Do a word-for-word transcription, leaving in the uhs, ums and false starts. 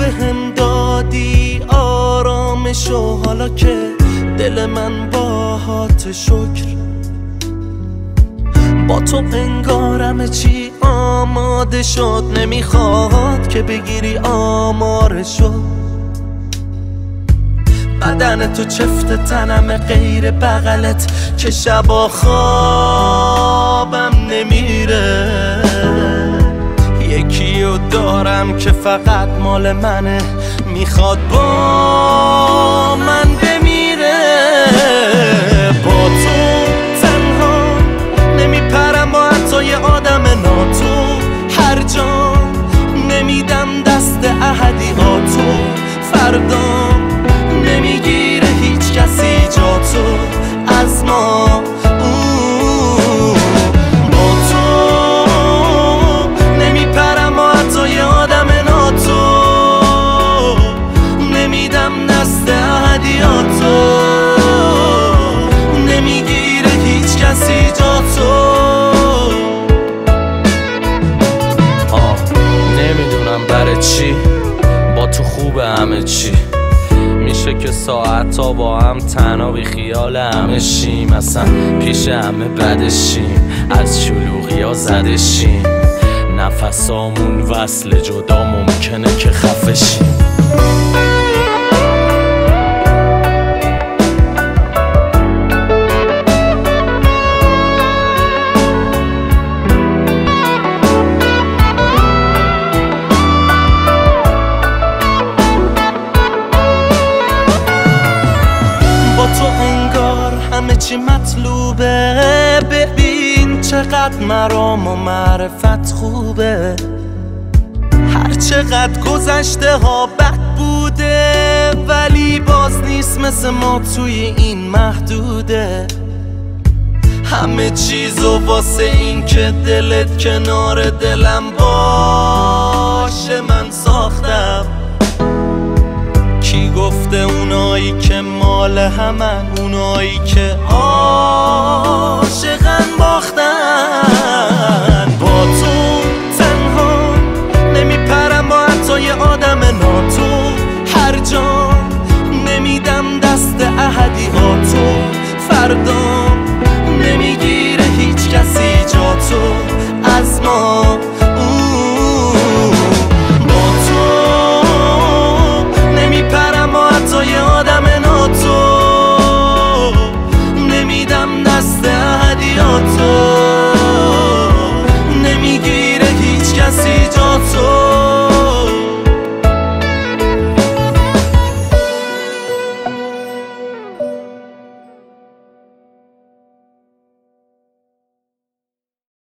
بهم دادی آرامشو، حالا که دل من باهات شکر. با تو انگارم چی آماده شد، نمیخواد که بگیری آمارشو. بدن تو چفت تنم غیر بغلت که شبا خوابم نمیره. یکیو دارم که فقط مال منه، میخواد با من بمیره. با تو تنها نمیپرم با حتی یه آدم ناتو، هر جا نمیدم دست احدیاتو. فردا نمیگیره هیچ کسی جا تو از ما. با تو نمیپرم با حتی یه آدم ناتو، نمیدم دست احدیاتو. نمیگیره هیچ کسی جا تو. آه نمیدونم برای چی با تو خوبه همه چی. میشه که ساعت تا با هم تنها بی خیال همه شیم، اصلا پیش همه بدشیم، از شلوغی ها زدشیم. نفسامون وصل جدا ممکنه که خفه شیم. تو انگار همه چی مطلوبه، ببین چقدر مرام و معرفت خوبه. هر چقدر گذشته ها بد بوده، ولی باز نیست مثل ما توی این محدوده. همه چیزو واسه این که دلت کنار دلم باشه من ساختم. کی گفته اونایی که مال همن، اونایی که عاشقن باختن. با تو تنها نمیپرم با حتی یه آدم ناتو، هر جا نمیدم دست احدیاتو. فردا نمیگیره هیچ کسی جا تو از ما.